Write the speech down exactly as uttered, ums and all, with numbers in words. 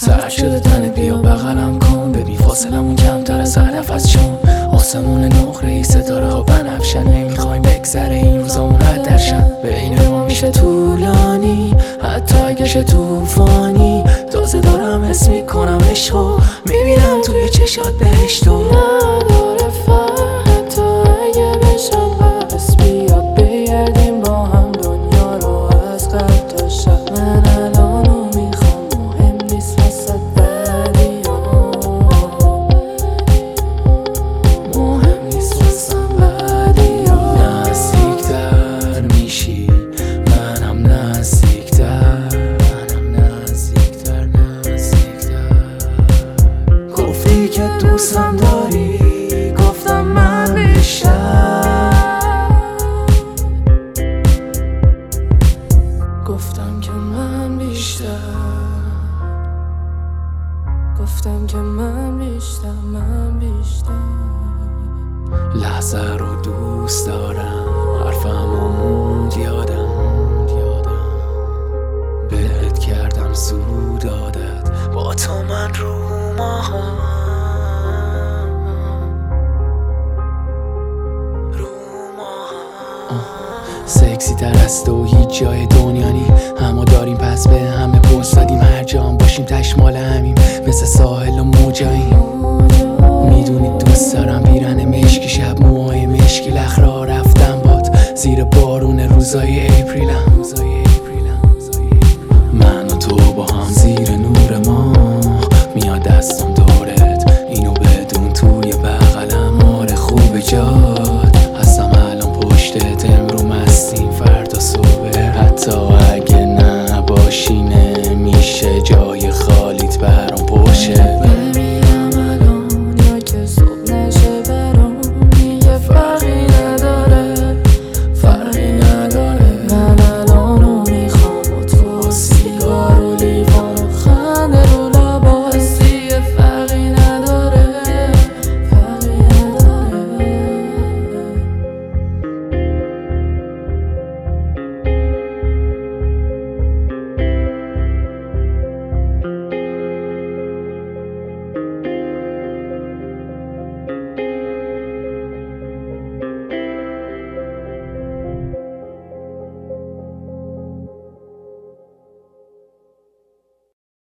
سرد شده تنت، بیا بغلم کن، ببین فاصلمون کمتر از هر نفس، چون آسمون نقره ای ستاره ها بنفشن. نمیخوایم بگذره این روزامون حد درشن، بین ما میشه طولانی حتی اگه شه توفانی. تازه دارم حس میکنم عشقو، میبینم توی چشات بهشتو. نداره فرق حتی اگه بشم بس، بیا بگردیم با هم دنیا رو از قبل تا شب. من الانو میخوام، مهم نیست وسط بعدیام، مهم نیست وسط بعدیام. نزدیکتر میشی منم نزدیکتر، منم نزدیکتر نزدیکتر. گفتی که دوستم داری، گفتم من بیشتر، گفتم که من بیشتر، گفتم که من بیشتر، من بیشتر. لحظه رو دوست دارم، حرفمو موند یادم، بهت کردم زود عادت، با تو من رو ماهم، رو ماهم. سکسی تر از تو هیچ جای دنیا نی، همو داریم پس به همه پوست دادیم، هر جام باشیم تشمال همیم، مثل ساحل و موجاییم. میدونی دوست دارم پیرن مشکی، شب موهای مشکی، لخرا رفتم باد زیر بارون روزای اپریلم.